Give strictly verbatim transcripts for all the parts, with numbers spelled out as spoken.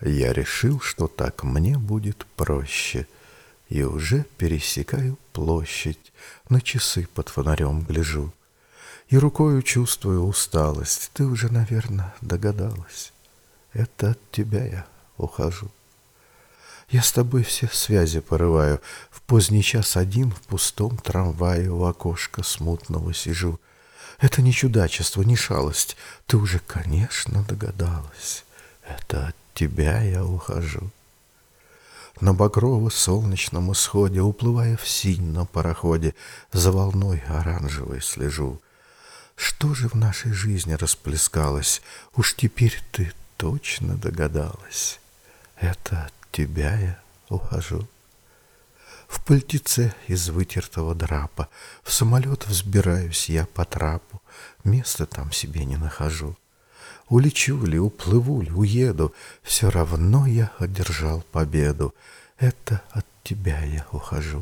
Я решил, что так мне будет проще, и уже пересекаю площадь, на часы под фонарем гляжу. И рукою чувствую усталость. Ты уже, наверное, догадалась. Это от тебя я ухожу. Я с тобой все связи порываю. В поздний час один в пустом трамвае у окошка смутного сижу. Это не чудачество, не шалость. Ты уже, конечно, догадалась. Это от тебя я ухожу. На багрово-солнечном исходе, уплывая в синь на пароходе, за волной оранжевой слежу. Что же в нашей жизни расплескалось? Уж теперь ты точно догадалась. Это от тебя я ухожу. В пальтеце из вытертого драпа в самолет взбираюсь я по трапу, места там себе не нахожу. Улечу ли, уплыву ли, уеду, все равно я одержал победу. Это от тебя я ухожу.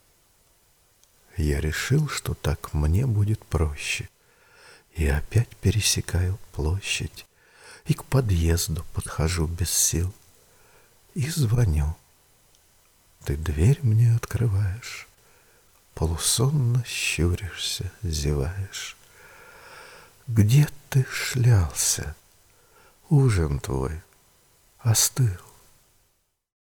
Я решил, что так мне будет проще, и опять пересекаю площадь, и к подъезду подхожу без сил, и звоню. Ты дверь мне открываешь, полусонно щуришься, зеваешь. Где ты шлялся? Ужин твой остыл.